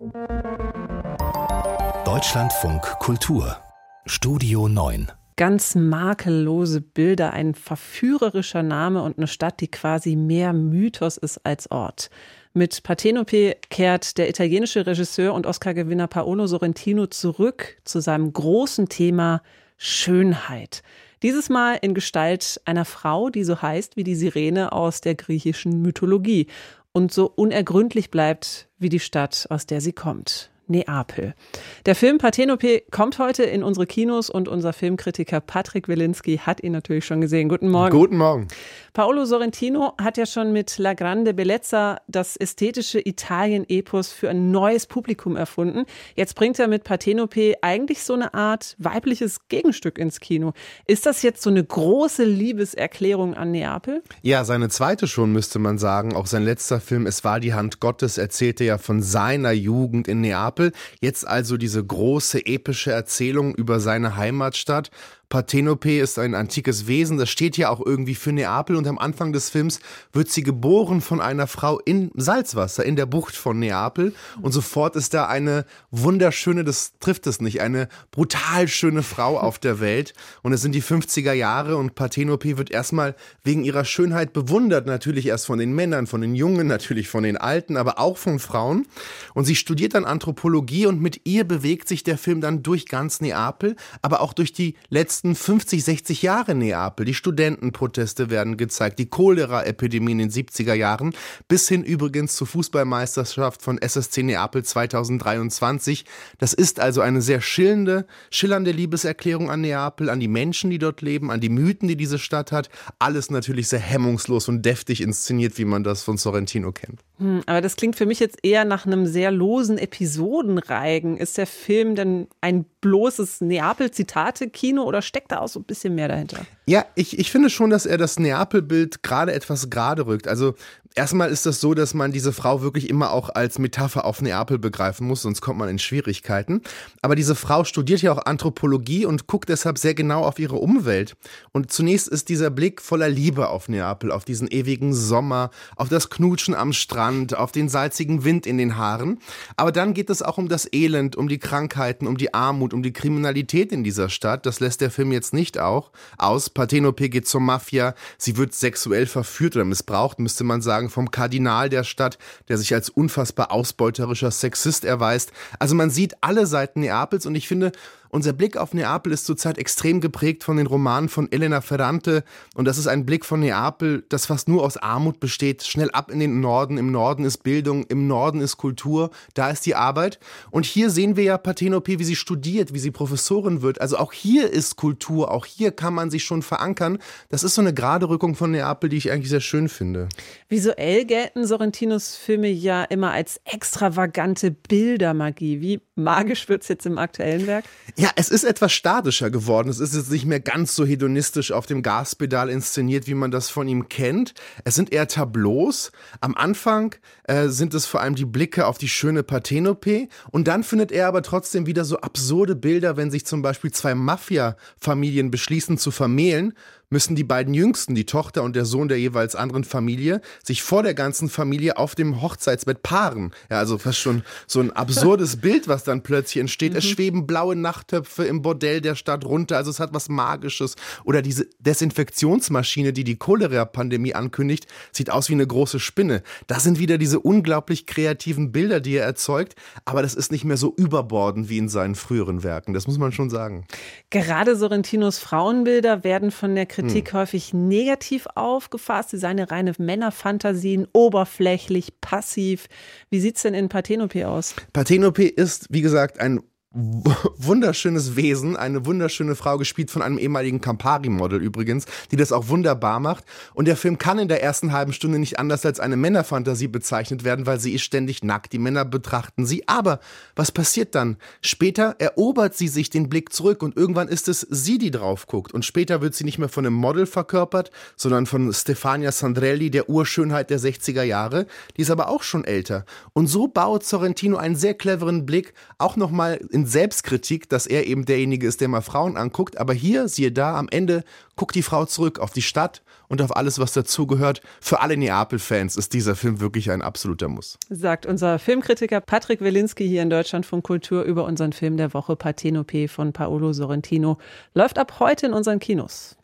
Deutschlandfunk Kultur Studio 9. Ganz makellose Bilder, ein verführerischer Name und eine Stadt, die quasi mehr Mythos ist als Ort. Mit Partenope kehrt der italienische Regisseur und Oscar-Gewinner Paolo Sorrentino zurück zu seinem großen Thema Schönheit. Dieses Mal in Gestalt einer Frau, die so heißt wie die Sirene aus der griechischen Mythologie und so unergründlich bleibt wie die Stadt, aus der sie kommt. Neapel. Der Film Partenope kommt heute in unsere Kinos und unser Filmkritiker Patrick Wilinski hat ihn natürlich schon gesehen. Guten Morgen. Guten Morgen. Paolo Sorrentino hat ja schon mit La Grande Bellezza das ästhetische Italien-Epos für ein neues Publikum erfunden. Jetzt bringt er mit Partenope eigentlich so eine Art weibliches Gegenstück ins Kino. Ist das jetzt so eine große Liebeserklärung an Neapel? Ja, seine zweite schon, müsste man sagen. Auch sein letzter Film Es war die Hand Gottes erzählte ja von seiner Jugend in Neapel. Jetzt also diese große epische Erzählung über seine Heimatstadt. Partenope ist ein antikes Wesen, das steht ja auch irgendwie für Neapel und am Anfang des Films wird sie geboren von einer Frau in Salzwasser, in der Bucht von Neapel und sofort ist da eine wunderschöne, das trifft es nicht, eine brutal schöne Frau auf der Welt und es sind die 50er Jahre und Partenope wird erstmal wegen ihrer Schönheit bewundert, natürlich erst von den Männern, von den Jungen, natürlich von den Alten, aber auch von Frauen und sie studiert dann Anthropologie und mit ihr bewegt sich der Film dann durch ganz Neapel, aber auch durch die letzten 50, 60 Jahre Neapel. Die Studentenproteste werden gezeigt, die Cholera-Epidemie in den 70er Jahren, bis hin übrigens zur Fußballmeisterschaft von SSC Neapel 2023. Das ist also eine sehr schillernde Liebeserklärung an Neapel, an die Menschen, die dort leben, an die Mythen, die diese Stadt hat. Alles natürlich sehr hemmungslos und deftig inszeniert, wie man das von Sorrentino kennt. Aber das klingt für mich jetzt eher nach einem sehr losen Episodenreigen. Ist der Film denn ein bloßes Neapel-Zitate-Kino oder steckt da auch so ein bisschen mehr dahinter? Ja, ich finde schon, dass er das Neapel-Bild gerade etwas gerade rückt. Also erstmal ist das so, dass man diese Frau wirklich immer auch als Metapher auf Neapel begreifen muss, sonst kommt man in Schwierigkeiten. Aber diese Frau studiert ja auch Anthropologie und guckt deshalb sehr genau auf ihre Umwelt. Und zunächst ist dieser Blick voller Liebe auf Neapel, auf diesen ewigen Sommer, auf das Knutschen am Strand, auf den salzigen Wind in den Haaren. Aber dann geht es auch um das Elend, um die Krankheiten, um die Armut, um die Kriminalität in dieser Stadt. Das lässt der Film jetzt nicht aus. Partenope geht zur Mafia, sie wird sexuell verführt oder missbraucht, müsste man sagen, vom Kardinal der Stadt, der sich als unfassbar ausbeuterischer Sexist erweist. Also man sieht alle Seiten Neapels und ich finde, unser Blick auf Neapel ist zurzeit extrem geprägt von den Romanen von Elena Ferrante und das ist ein Blick von Neapel, das fast nur aus Armut besteht, schnell ab in den Norden, im Norden ist Bildung, im Norden ist Kultur, da ist die Arbeit und hier sehen wir ja Partenope, wie sie studiert, wie sie Professorin wird, also auch hier ist Kultur, auch hier kann man sich schon verankern, das ist so eine Geraderückung von Neapel, die ich eigentlich sehr schön finde. Visuell gelten Sorrentinos Filme ja immer als extravagante Bildermagie, wie magisch wird es jetzt im aktuellen Werk? Ja, es ist etwas statischer geworden. Es ist jetzt nicht mehr ganz so hedonistisch auf dem Gaspedal inszeniert, wie man das von ihm kennt. Es sind eher Tableaus. Am Anfang sind es vor allem die Blicke auf die schöne Partenope. Und dann findet er aber trotzdem wieder so absurde Bilder, wenn sich zum Beispiel zwei Mafia-Familien beschließen zu vermählen, müssen die beiden Jüngsten, die Tochter und der Sohn der jeweils anderen Familie, sich vor der ganzen Familie auf dem Hochzeitsbett paaren. Ja, also fast schon so ein absurdes Bild, was dann plötzlich entsteht. Es schweben blaue Nachttöpfe im Bordell der Stadt runter, also es hat was Magisches. Oder diese Desinfektionsmaschine, die die Cholera-Pandemie ankündigt, sieht aus wie eine große Spinne. Das sind wieder diese unglaublich kreativen Bilder, die er erzeugt, aber das ist nicht mehr so überbordend wie in seinen früheren Werken, das muss man schon sagen. Gerade Sorrentinos Frauenbilder werden von der Kritik häufig negativ aufgefasst. Sie seien reine Männerfantasien, oberflächlich, passiv. Wie sieht es denn in Partenope aus? Partenope ist, wie gesagt, ein wunderschönes Wesen, eine wunderschöne Frau, gespielt von einem ehemaligen Campari-Model übrigens, die das auch wunderbar macht. Und der Film kann in der ersten halben Stunde nicht anders als eine Männerfantasie bezeichnet werden, weil sie ist ständig nackt. Die Männer betrachten sie. Aber was passiert dann? Später erobert sie sich den Blick zurück und irgendwann ist es sie, die drauf guckt. Und später wird sie nicht mehr von einem Model verkörpert, sondern von Stefania Sandrelli, der Urschönheit der 60er Jahre. Die ist aber auch schon älter. Und so baut Sorrentino einen sehr cleveren Blick auch nochmal in bisschen Selbstkritik, dass er eben derjenige ist, der mal Frauen anguckt. Aber hier, siehe da, am Ende guckt die Frau zurück auf die Stadt und auf alles, was dazugehört. Für alle Neapel-Fans ist dieser Film wirklich ein absoluter Muss. Sagt unser Filmkritiker Patrick Welinski hier in Deutschlandfunk Kultur über unseren Film der Woche Parthenope von Paolo Sorrentino. Läuft ab heute in unseren Kinos.